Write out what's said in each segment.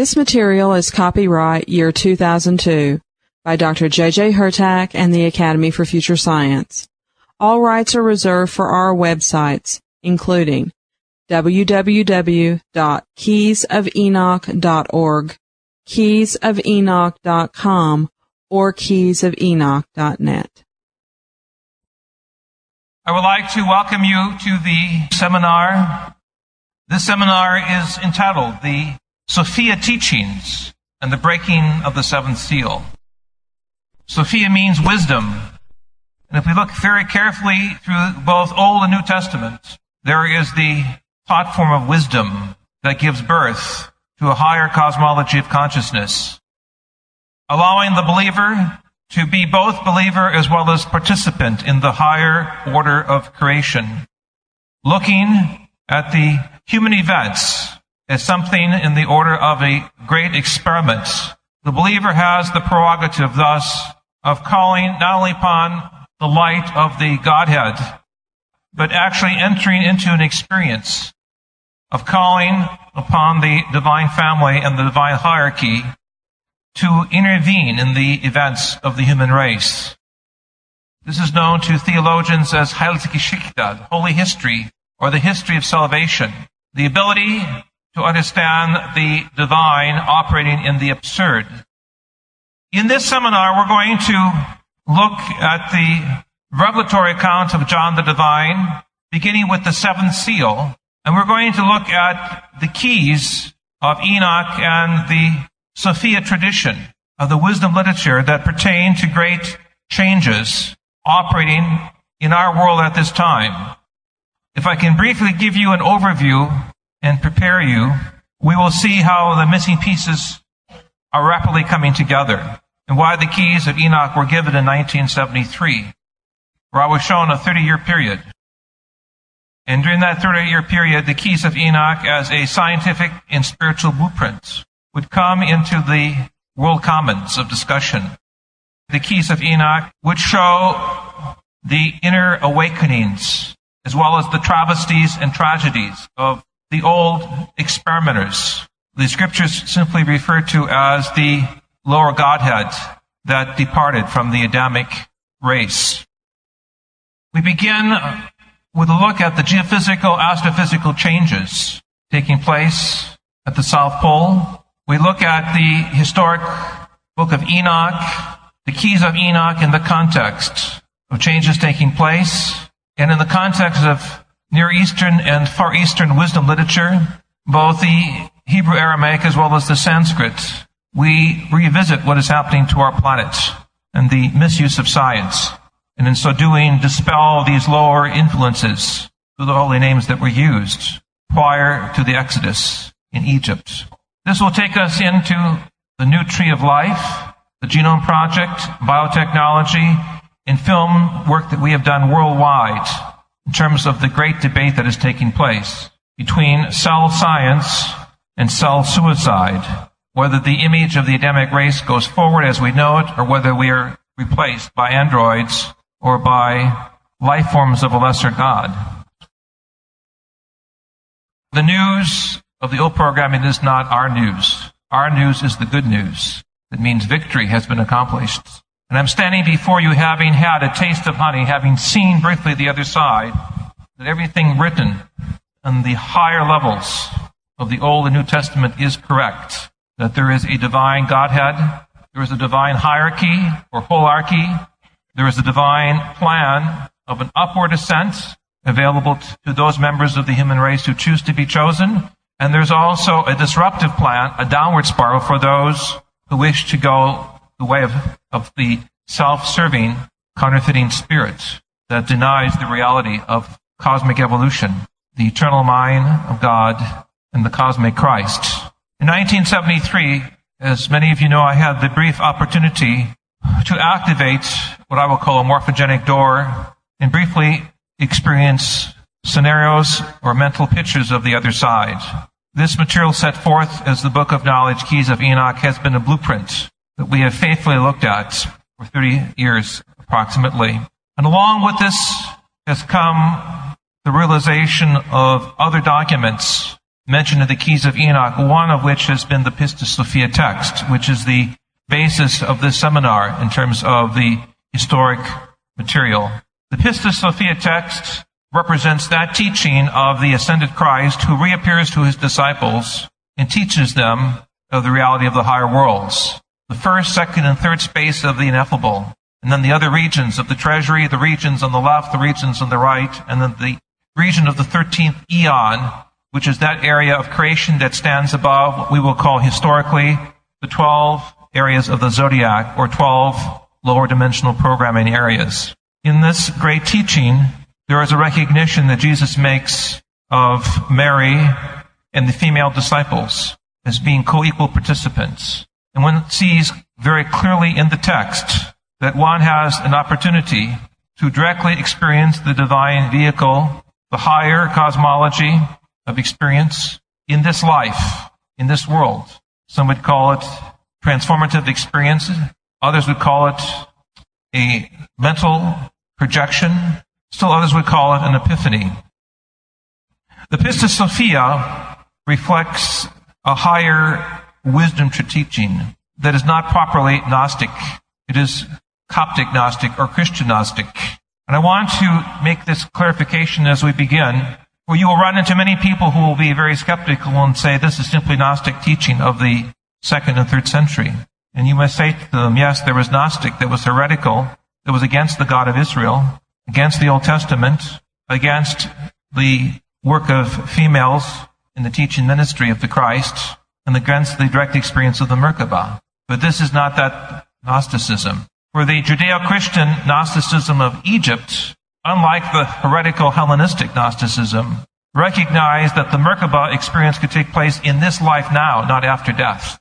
This material is copyright year 2002 by Dr. J.J. Hurtak and the Academy for Future Science. All rights are reserved for our websites, including www.keysofenoch.org, keysofenoch.com, or keysofenoch.net. I would like to welcome you to the seminar. This seminar is entitled The Sophia Teachings and the Breaking of the Seventh Seal. Sophia means wisdom. And if we look very carefully through both Old and New Testament, there is the platform of wisdom that gives birth to a higher cosmology of consciousness, allowing the believer to be both believer as well as participant in the higher order of creation, looking at the human events as something in the order of a great experiment. The believer has the prerogative, thus, of calling not only upon the light of the Godhead, but actually entering into an experience of calling upon the divine family and the divine hierarchy to intervene in the events of the human race. This is known to theologians as Heilsgeschichte, holy history, or the history of salvation, the ability to understand the divine operating in the absurd. In this seminar, we're going to look at the revelatory account of John the Divine, beginning with the seventh seal, and we're going to look at the keys of Enoch and the Sophia tradition of the wisdom literature that pertain to great changes operating in our world at this time. If I can briefly give you an overview and prepare you, we will see how the missing pieces are rapidly coming together and why the keys of Enoch were given in 1973, where I was shown a 30-year period. And during that 30-year period, the keys of Enoch as a scientific and spiritual blueprint would come into the world commons of discussion. The keys of Enoch would show the inner awakenings as well as the travesties and tragedies of the old experimenters. The scriptures simply refer to as the lower Godhead that departed from the Adamic race. We begin with a look at the geophysical, astrophysical changes taking place at the South Pole. We look at the historic book of Enoch, the keys of Enoch in the context of changes taking place, and in the context of Near Eastern and Far Eastern wisdom literature, both the Hebrew Aramaic as well as the Sanskrit. We revisit what is happening to our planet and the misuse of science, and in so doing dispel these lower influences through the holy names that were used prior to the Exodus in Egypt. This will take us into the new tree of life, the Genome Project, biotechnology, and film work that we have done worldwide in terms of the great debate that is taking place between cell science and cell suicide, whether the image of the Adamic race goes forward as we know it, or whether we are replaced by androids or by life forms of a lesser God. The news of the old programming is not our news. Our news is the good news. It means victory has been accomplished. And I'm standing before you having had a taste of honey, having seen briefly the other side, that everything written on the higher levels of the Old and New Testament is correct. That there is a divine Godhead, there is a divine hierarchy or holarchy, there is a divine plan of an upward ascent available to those members of the human race who choose to be chosen, and there's also a disruptive plan, a downward spiral for those who wish to go the way of the self-serving, counterfeiting spirit that denies the reality of cosmic evolution, the eternal mind of God, and the cosmic Christ. In 1973, as many of you know, I had the brief opportunity to activate what I will call a morphogenic door and briefly experience scenarios or mental pictures of the other side. This material set forth as the Book of Knowledge, Keys of Enoch, has been a blueprint that we have faithfully looked at for 30 years approximately. And along with this has come the realization of other documents mentioned in the Keys of Enoch, one of which has been the Pistis Sophia text, which is the basis of this seminar in terms of the historic material. The Pistis Sophia text represents that teaching of the ascended Christ who reappears to his disciples and teaches them of the reality of the higher worlds. The first, second, and third space of the ineffable, and then the other regions of the treasury, the regions on the left, the regions on the right, and then the region of the 13th eon, which is that area of creation that stands above what we will call historically the 12 areas of the zodiac, or 12 lower dimensional programming areas. In this great teaching, there is a recognition that Jesus makes of Mary and the female disciples as being co-equal participants. And one sees very clearly in the text that one has an opportunity to directly experience the divine vehicle, the higher cosmology of experience in this life, in this world. Some would call it transformative experience. Others would call it a mental projection. Still others would call it an epiphany. The Pistis Sophia reflects a higher wisdom to teaching that is not properly Gnostic. It is Coptic Gnostic or Christian Gnostic. And I want to make this clarification as we begin, where you will run into many people who will be very skeptical and say this is simply Gnostic teaching of the 2nd and 3rd century. And you must say to them, yes, there was Gnostic that was heretical, that was against the God of Israel, against the Old Testament, against the work of females in the teaching ministry of the Christ, and against the direct experience of the Merkabah. But this is not that Gnosticism. For the Judeo-Christian Gnosticism of Egypt, unlike the heretical Hellenistic Gnosticism, recognized that the Merkabah experience could take place in this life now, not after death.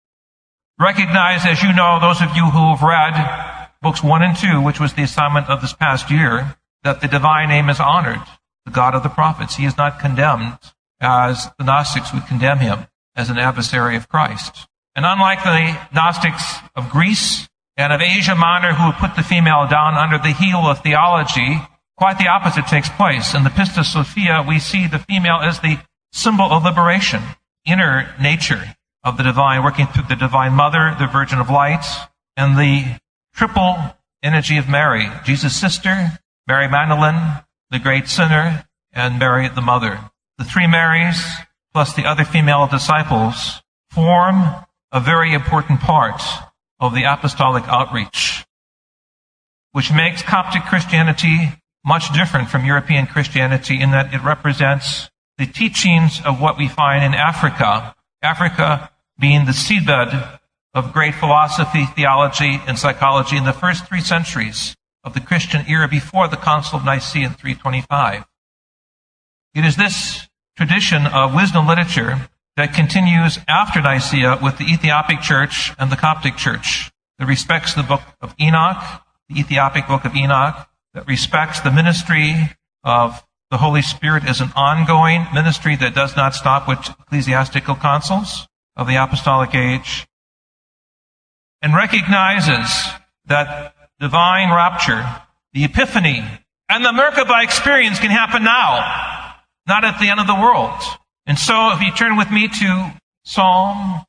Recognize, as you know, those of you who have read books 1 and 2, which was the assignment of this past year, that the divine name is honored, the God of the prophets. He is not condemned as the Gnostics would condemn him as an adversary of Christ. And unlike the Gnostics of Greece and of Asia Minor who would put the female down under the heel of theology, quite the opposite takes place. In the Pistis Sophia, we see the female as the symbol of liberation, inner nature of the divine, working through the divine mother, the Virgin of Light, and the triple energy of Mary, Jesus' sister, Mary Magdalene, the great sinner, and Mary the mother. The three Marys, plus the other female disciples, form a very important part of the apostolic outreach, which makes Coptic Christianity much different from European Christianity in that it represents the teachings of what we find in Africa, Africa being the seedbed of great philosophy, theology, and psychology in the first 3 centuries of the Christian era before the Council of Nicaea in 325. It is this tradition of wisdom literature that continues after Nicaea with the Ethiopic Church and the Coptic Church, that respects the book of Enoch, the Ethiopic book of Enoch, that respects the ministry of the Holy Spirit as an ongoing ministry that does not stop with ecclesiastical councils of the apostolic age, and recognizes that divine rapture, the epiphany, and the Merkabah experience can happen now, not at the end of the world. And so if you turn with me to Psalm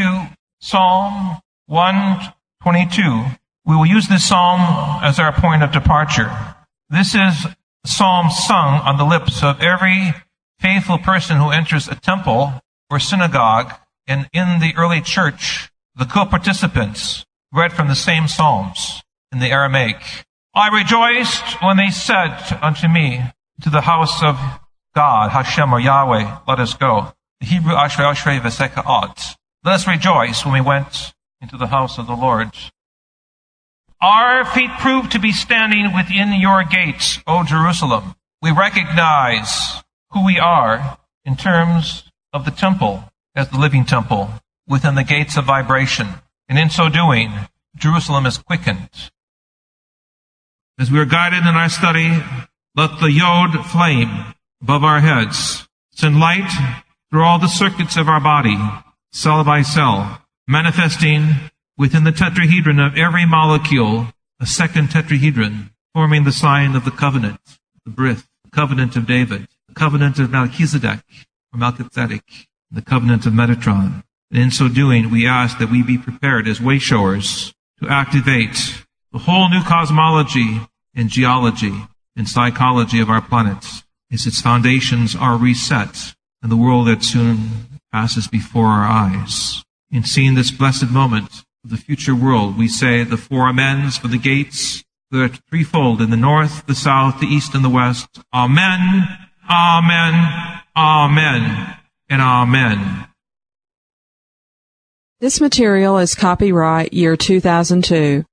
122, we will use this psalm as our point of departure. This is a psalm sung on the lips of every faithful person who enters a temple or synagogue, and in the early church, the co-participants read from the same psalms in the Aramaic. I rejoiced when they said unto me, to the house of God, Hashem or Yahweh, let us go. The Hebrew Ashrei Ashrei V'Seka Ot. Let us rejoice when we went into the house of the Lord. Our feet proved to be standing within your gates, O Jerusalem. We recognize who we are in terms of the temple as the living temple within the gates of vibration. And in so doing, Jerusalem is quickened. As we are guided in our study, let the Yod flame above our heads send light through all the circuits of our body, cell by cell, manifesting within the tetrahedron of every molecule a second tetrahedron, forming the sign of the covenant, the Brit, the covenant of David, the covenant of Melchizedek, or Melchizedek, the covenant of Metatron. And in so doing, we ask that we be prepared as wayshowers to activate the whole new cosmology and geology and psychology of our planet as its foundations are reset and the world that soon passes before our eyes. In seeing this blessed moment of the future world, we say the four amens for the gates that are threefold in the north, the south, the east, and the west. Amen, amen, amen, and amen. This material is copyright year 2002